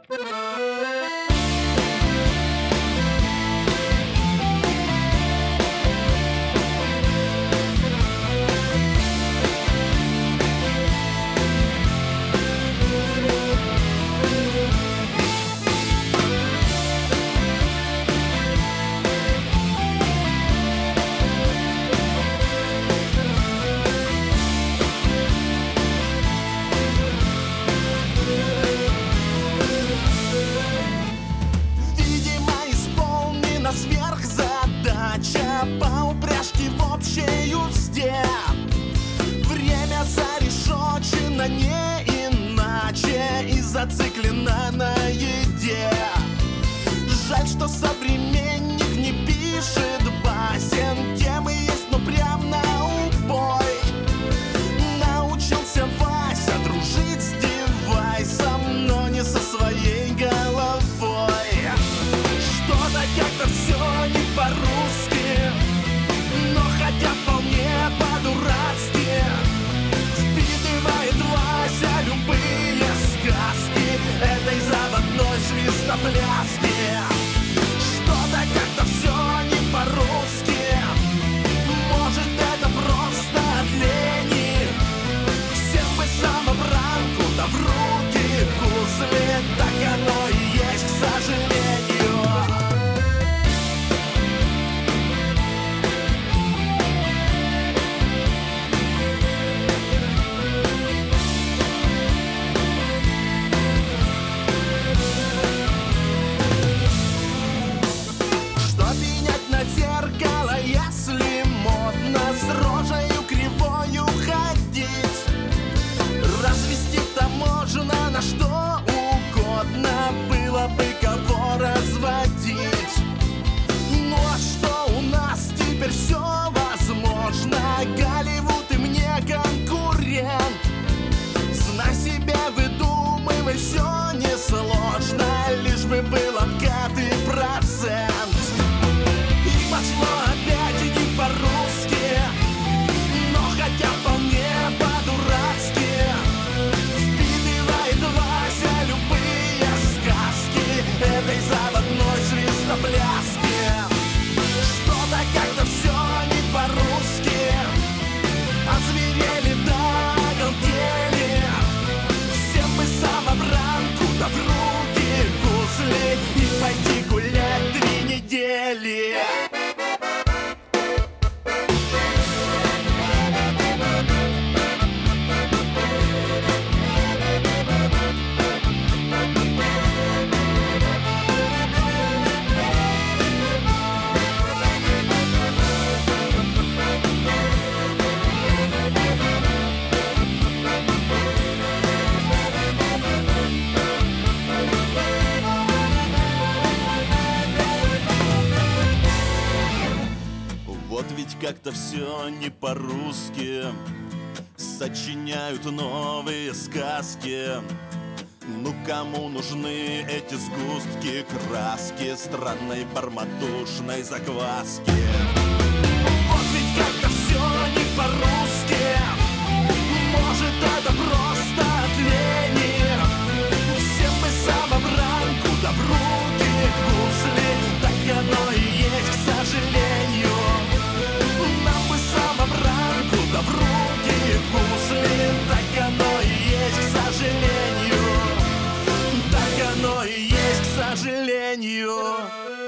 Сверхзадача по упряжке в общей узде. Время зарешочено не иначе и зациклено на еде. Жаль, что современник не пишет басен. Темы есть, но прям на убой. Научился Вася дружить с девайсом, но не со своей головой. Что-то как-то все не по-русски, но хотя вполне по-дурацки. Впитывает Вася любые сказки этой заводной свистопляски. Что-то как-то все не по-русски, может это просто от лени. Всем бы самобранку, да в руки гузли, так оно и есть, к сожалению. Зеркало, если модно с рожею кривою ходить. Развести-то можно на что угодно, было бы кого разводить. Ну а что у нас теперь все возможно? Голливуд и мне конкурент. Знай себя, выдумывай, все несложно, лишь бы был откат и процент. Пошло опять не по-русски, но хотя вполне по-дурацки. Впитывает Вася любые сказки этой заводной свистопляски. Что-то как-то все не по-русски, озверели да оголтели. Всем бы самобранку, да в руки гузли и пойти гулять 3 недели. Вот ведь как-то все не по-русски, сочиняют новые сказки. Ну кому нужны эти сгустки краски странной барматушной закваски? Вот ведь как-то все не по-русски, может это просто от лени. Всем бы самобранку, да в руки гузли, так оно и есть, к сожалению. Нам бы самобранку, да в руки гузли, так оно и есть, к сожалению. Так оно и есть, к сожалению.